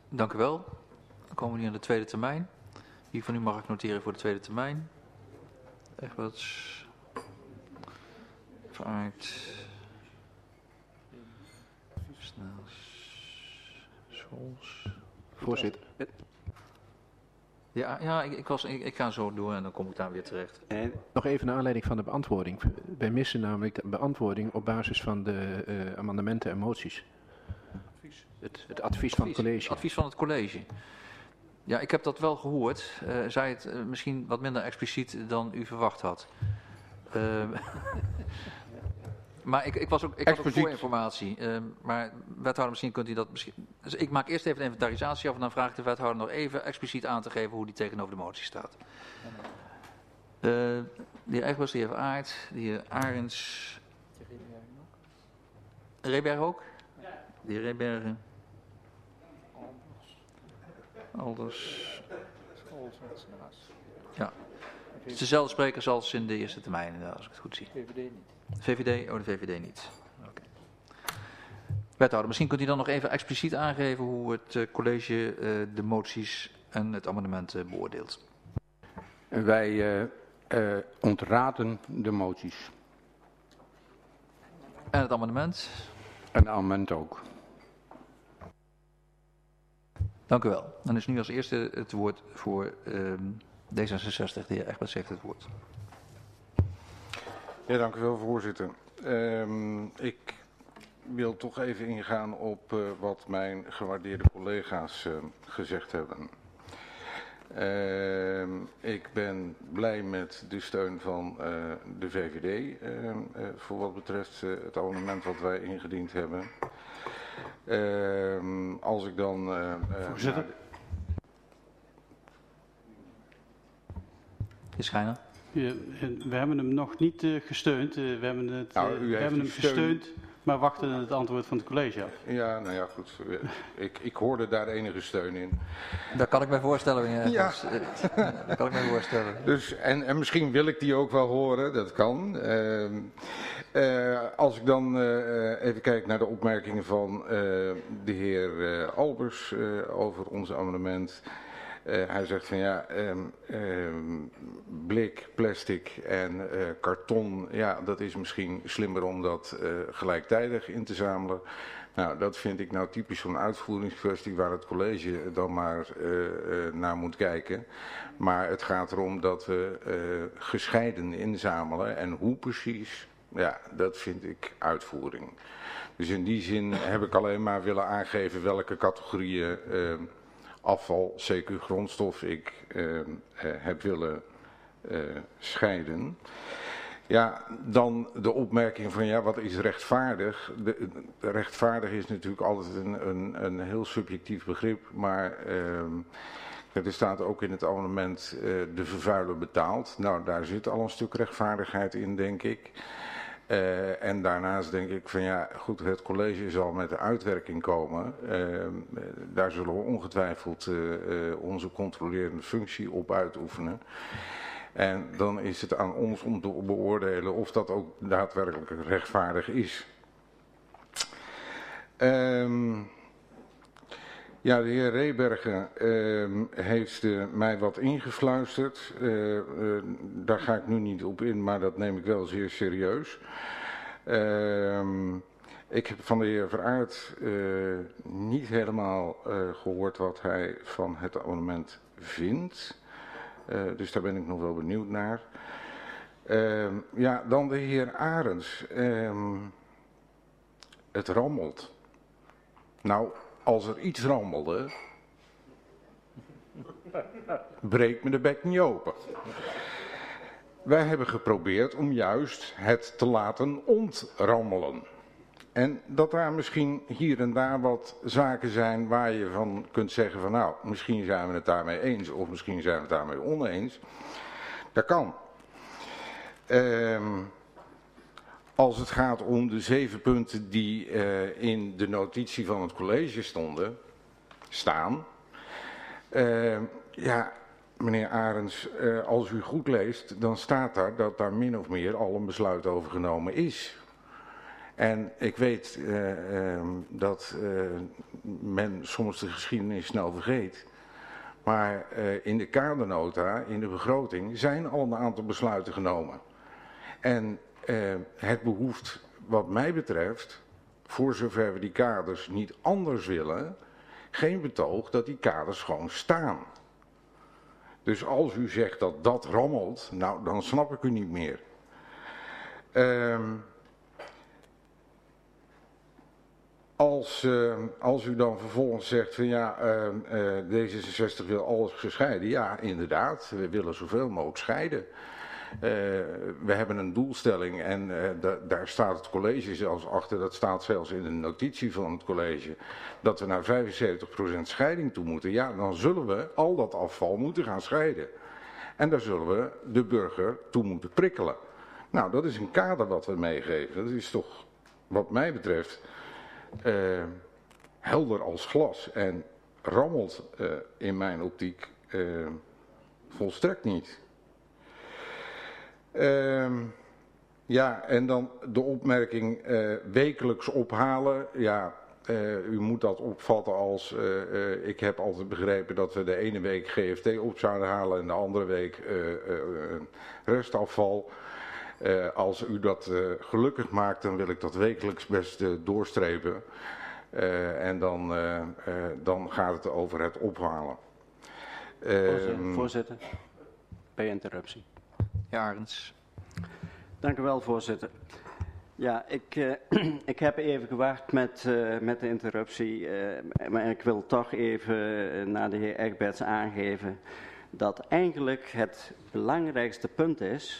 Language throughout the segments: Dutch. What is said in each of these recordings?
Dank u wel. Dan komen we nu aan de tweede termijn. Wie van u mag ik noteren voor de tweede termijn? Egberts. Vaart. Scholz. Voorzitter. Ja, ik ga zo door en dan kom ik daar weer terecht. En nog even naar aanleiding van de beantwoording. Wij missen namelijk de beantwoording op basis van de amendementen en moties. Het advies van het college. Het advies van het college. Ja, ik heb dat wel gehoord. Zij het misschien wat minder expliciet dan u verwacht had. Maar ik had ook voor informatie. Maar wethouder, misschien kunt u dat misschien... Dus ik maak eerst even de inventarisatie af en dan vraag ik de wethouder nog even expliciet aan te geven hoe die tegenover de motie staat. De heer Egberts, de heer Aert, de heer Arends. Reberg ook? Ja. De heer Rebergen. Alders. Ja. Het is dezelfde sprekers als in de eerste termijn, als ik het goed zie. VVD niet. VVD? Oh, de VVD niet. Okay. Wethouder, misschien kunt u dan nog even expliciet aangeven hoe het college de moties en het amendement beoordeelt. Wij ontraden de moties. En het amendement? En het amendement ook. Dank u wel. Dan is nu als eerste het woord voor D66. De heer Egberts heeft het woord. Ja, dank u wel, voorzitter. Ik wil toch even ingaan op wat mijn gewaardeerde collega's gezegd hebben. Ik ben blij met de steun van de VVD voor wat betreft het amendement wat wij ingediend hebben. Als ik dan... Voorzitter. Heer Schijner. Ja, we hebben hem nog niet gesteund. We hebben hem gesteund, maar wachten het antwoord van het college af. Ja, nou ja, goed. Ik hoorde daar enige steun in. Daar kan ik mij voorstellen. Ja. Daar kan ik mij voorstellen. Dus, en misschien wil ik die ook wel horen, dat kan. Als ik dan even kijk naar de opmerkingen van de heer Albers over ons amendement. Hij zegt van ja, blik, plastic en karton, ja, dat is misschien slimmer om dat gelijktijdig in te zamelen. Nou, dat vind ik nou typisch zo'n uitvoeringskwestie waar het college dan maar naar moet kijken. Maar het gaat erom dat we gescheiden inzamelen en hoe precies, ja, dat vind ik uitvoering. Dus in die zin heb ik alleen maar willen aangeven welke categorieën afval, CQ grondstof ik heb willen scheiden. Ja, dan de opmerking van ja, wat is rechtvaardig? Rechtvaardig is natuurlijk altijd een heel subjectief begrip, maar er staat ook in het amendement de vervuiler betaalt. Nou, daar zit al een stuk rechtvaardigheid in, denk ik. En daarnaast denk ik van ja, goed, het college zal met de uitwerking komen. Daar zullen we ongetwijfeld onze controlerende functie op uitoefenen. En dan is het aan ons om te beoordelen of dat ook daadwerkelijk rechtvaardig is. Ja, de heer Rebergen heeft mij wat ingefluisterd. Daar ga ik nu niet op in, maar dat neem ik wel zeer serieus. Ik heb van de heer Veraert niet helemaal gehoord wat hij van het amendement vindt. Dus daar ben ik nog wel benieuwd naar. Ja, dan de heer Arends. Het rammelt. Nou, als er iets rammelde, breekt me de bek niet open. Wij hebben geprobeerd om juist het te laten ontrammelen. En dat daar misschien hier en daar wat zaken zijn waar je van kunt zeggen van nou, misschien zijn we het daarmee eens of misschien zijn we het daarmee oneens. Dat kan. Als het gaat om de 7 punten die in de notitie van het college staan. Ja, meneer Arends, als u goed leest, dan staat daar dat daar min of meer al een besluit over genomen is. En ik weet dat men soms de geschiedenis snel vergeet. Maar in de kadernota, in de begroting, zijn al een aantal besluiten genomen. En het behoeft, wat mij betreft, voor zover we die kaders niet anders willen, geen betoog dat die kaders gewoon staan. Dus als u zegt dat dat rammelt, nou dan snap ik u niet meer. Als u dan vervolgens zegt van ja, D66 wil alles gescheiden. Ja, inderdaad, we willen zoveel mogelijk scheiden. We hebben een doelstelling en daar staat het college zelfs achter, dat staat zelfs in de notitie van het college, dat we naar 75% scheiding toe moeten. Ja, dan zullen we al dat afval moeten gaan scheiden. En daar zullen we de burger toe moeten prikkelen. Nou, dat is een kader wat we meegeven. Dat is toch, wat mij betreft, helder als glas en rammelt in mijn optiek volstrekt niet. Ja, en dan de opmerking wekelijks ophalen. Ja, u moet dat opvatten als, ik heb altijd begrepen dat we de ene week GFT op zouden halen en de andere week restafval. Als u dat gelukkig maakt, dan wil ik dat wekelijks best doorstrepen. En dan gaat het over het ophalen. Voorzitter, bij interruptie. Ja, Arends. Dank u wel, voorzitter. Ja, ik heb even gewacht met de interruptie, maar ik wil toch even naar de heer Egberts aangeven dat eigenlijk het belangrijkste punt is,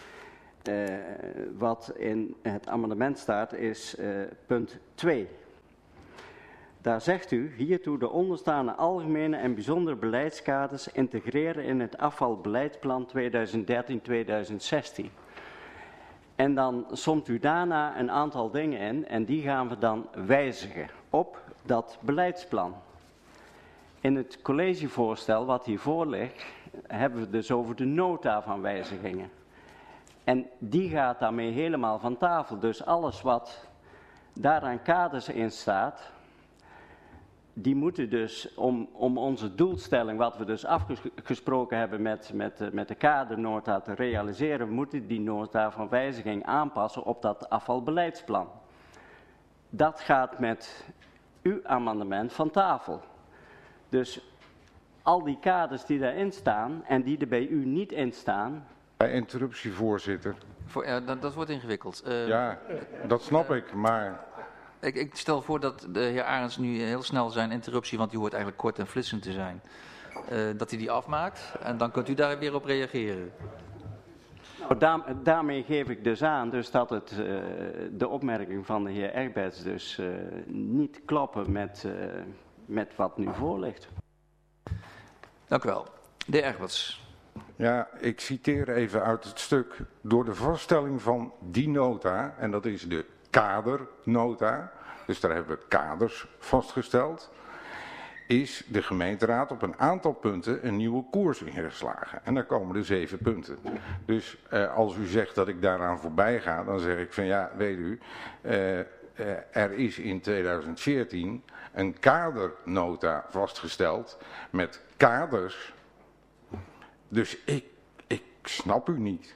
wat in het amendement staat, is punt 2. Daar zegt u, hiertoe de onderstaande algemene en bijzondere beleidskaders integreren in het afvalbeleidsplan 2013-2016. En dan somt u daarna een aantal dingen in en die gaan we dan wijzigen op dat beleidsplan. In het collegevoorstel wat hiervoor ligt, hebben we dus over de nota van wijzigingen. En die gaat daarmee helemaal van tafel. Dus alles wat daar aan kaders in staat, die moeten dus om onze doelstelling, wat we dus afgesproken hebben met de kadernota te realiseren, we moeten die nota van wijziging aanpassen op dat afvalbeleidsplan. Dat gaat met uw amendement van tafel. Dus al die kaders die daarin staan en die er bij u niet in staan. Bij interruptie, voorzitter. Dat wordt ingewikkeld. Ja, dat snap ik, maar... Ik stel voor dat de heer Arends nu heel snel zijn interruptie, want die hoort eigenlijk kort en flitsend te zijn, dat hij die afmaakt en dan kunt u daar weer op reageren. Nou, daarmee geef ik dus aan dus dat de opmerking van de heer Egberts dus niet kloppen met wat nu voor ligt. Dank u wel. De heer Egberts. Ja, ik citeer even uit het stuk. Door de vaststelling van die nota, en dat is de kadernota, dus daar hebben we kaders vastgesteld, is de gemeenteraad op een aantal punten een nieuwe koers ingeslagen. En daar komen er 7 punten. Dus als u zegt dat ik daaraan voorbij ga, dan zeg ik van ja, weet u, er is in 2014 een kadernota vastgesteld met kaders. Dus ik snap u niet.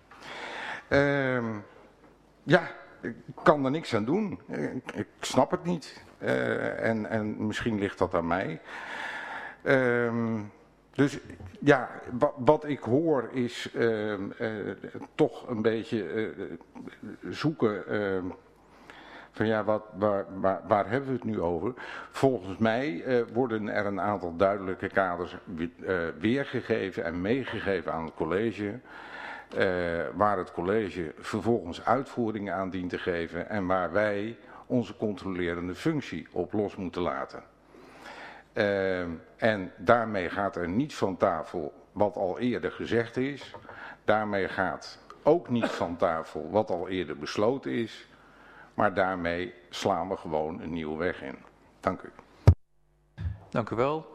Ja, ik kan er niks aan doen. Ik snap het niet. En misschien ligt dat aan mij. Dus ja, wat ik hoor is toch een beetje zoeken van ja, waar hebben we het nu over? Volgens mij worden er een aantal duidelijke kaders weergegeven en meegegeven aan het college. Waar het college vervolgens uitvoering aan dient te geven en waar wij onze controlerende functie op los moeten laten. En daarmee gaat er niet van tafel wat al eerder gezegd is. Daarmee gaat ook niet van tafel wat al eerder besloten is. Maar daarmee slaan we gewoon een nieuwe weg in. Dank u. Dank u wel.